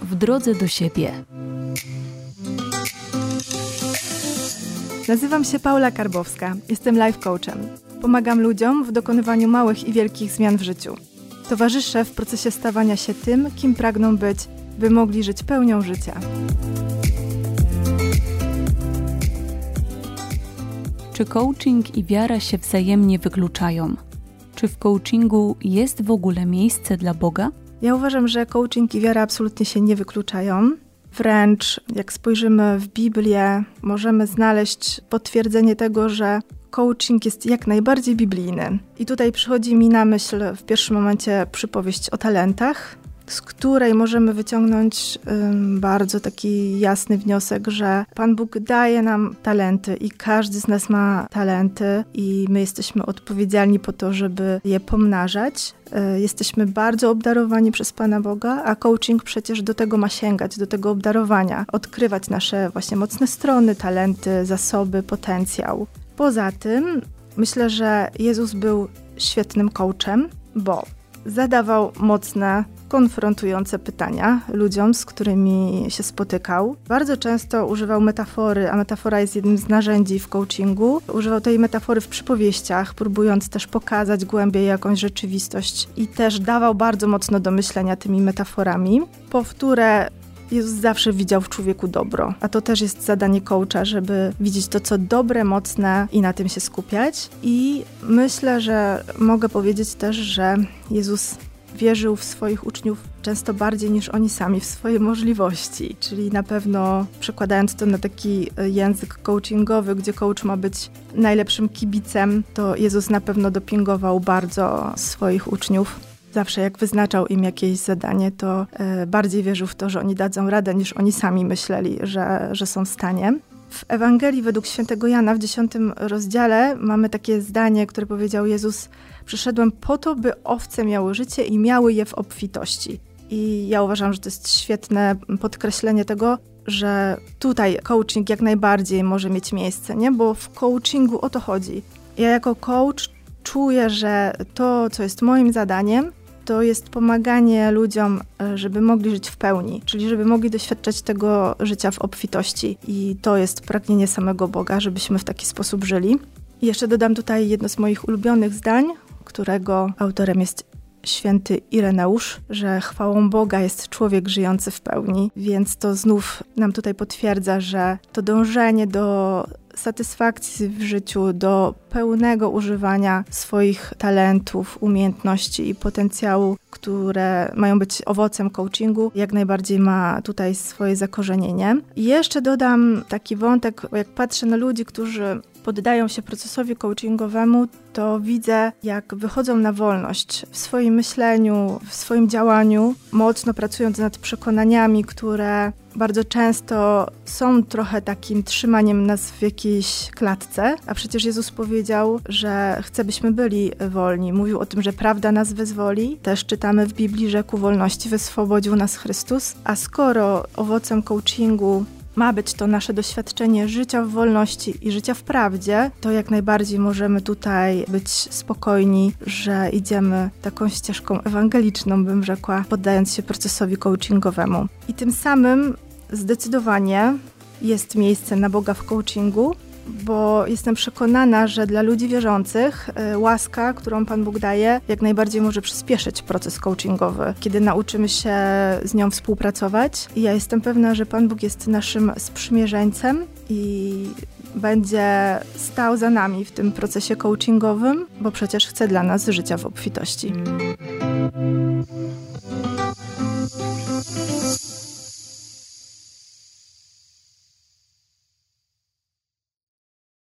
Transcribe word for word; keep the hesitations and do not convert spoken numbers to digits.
w drodze do siebie. Nazywam się Paula Karbowska, jestem life coachem. Pomagam ludziom w dokonywaniu małych i wielkich zmian w życiu. Towarzyszę w procesie stawania się tym, kim pragną być, by mogli żyć pełnią życia. Czy coaching i wiara się wzajemnie wykluczają? Czy w coachingu jest w ogóle miejsce dla Boga? Ja uważam, że coaching i wiara absolutnie się nie wykluczają. Wręcz jak spojrzymy w Biblię, możemy znaleźć potwierdzenie tego, że coaching jest jak najbardziej biblijny. I tutaj przychodzi mi na myśl w pierwszym momencie przypowieść o talentach, z której możemy wyciągnąć ym, bardzo taki jasny wniosek, że Pan Bóg daje nam talenty i każdy z nas ma talenty i my jesteśmy odpowiedzialni po to, żeby je pomnażać. Yy, jesteśmy bardzo obdarowani przez Pana Boga, a coaching przecież do tego ma sięgać, do tego obdarowania, odkrywać nasze właśnie mocne strony, talenty, zasoby, potencjał. Poza tym myślę, że Jezus był świetnym coachem, bo zadawał mocne, konfrontujące pytania ludziom, z którymi się spotykał. Bardzo często używał metafory, a metafora jest jednym z narzędzi w coachingu. Używał tej metafory w przypowieściach, próbując też pokazać głębiej jakąś rzeczywistość i też dawał bardzo mocno do myślenia tymi metaforami. Powtórę, Jezus zawsze widział w człowieku dobro, a to też jest zadanie coacha, żeby widzieć to, co dobre, mocne i na tym się skupiać. I myślę, że mogę powiedzieć też, że Jezus wierzył w swoich uczniów często bardziej niż oni sami w swoje możliwości, czyli na pewno przekładając to na taki język coachingowy, gdzie coach ma być najlepszym kibicem, to Jezus na pewno dopingował bardzo swoich uczniów. Zawsze jak wyznaczał im jakieś zadanie, to y, bardziej wierzył w to, że oni dadzą radę, niż oni sami myśleli, że, że są w stanie. W Ewangelii według świętego Jana w dziesiątym rozdziale mamy takie zdanie, które powiedział Jezus: przyszedłem po to, by owce miały życie i miały je w obfitości. I ja uważam, że to jest świetne podkreślenie tego, że tutaj coaching jak najbardziej może mieć miejsce, nie? Bo w coachingu o to chodzi. Ja jako coach czuję, że to, co jest moim zadaniem, to jest pomaganie ludziom, żeby mogli żyć w pełni, czyli żeby mogli doświadczać tego życia w obfitości. I to jest pragnienie samego Boga, żebyśmy w taki sposób żyli. I jeszcze dodam tutaj jedno z moich ulubionych zdań, którego autorem jest święty Ireneusz, że chwałą Boga jest człowiek żyjący w pełni. Więc to znów nam tutaj potwierdza, że to dążenie do satysfakcji w życiu, do pełnego używania swoich talentów, umiejętności i potencjału, które mają być owocem coachingu, jak najbardziej ma tutaj swoje zakorzenienie. I jeszcze dodam taki wątek, jak patrzę na ludzi, którzy poddają się procesowi coachingowemu, to widzę, jak wychodzą na wolność w swoim myśleniu, w swoim działaniu, mocno pracując nad przekonaniami, które bardzo często są trochę takim trzymaniem nas w jakiejś klatce, a przecież Jezus powiedział, że chce, byśmy byli wolni. Mówił o tym, że prawda nas wyzwoli. Też czytamy w Biblii, że ku wolności wyswobodził nas Chrystus. A skoro owocem coachingu ma być to nasze doświadczenie życia w wolności i życia w prawdzie, to jak najbardziej możemy tutaj być spokojni, że idziemy taką ścieżką ewangeliczną, bym rzekła, poddając się procesowi coachingowemu. I tym samym zdecydowanie jest miejsce na Boga w coachingu, bo jestem przekonana, że dla ludzi wierzących y, łaska, którą Pan Bóg daje, jak najbardziej może przyspieszyć proces coachingowy, kiedy nauczymy się z nią współpracować. I ja jestem pewna, że Pan Bóg jest naszym sprzymierzeńcem i będzie stał za nami w tym procesie coachingowym, bo przecież chce dla nas życia w obfitości.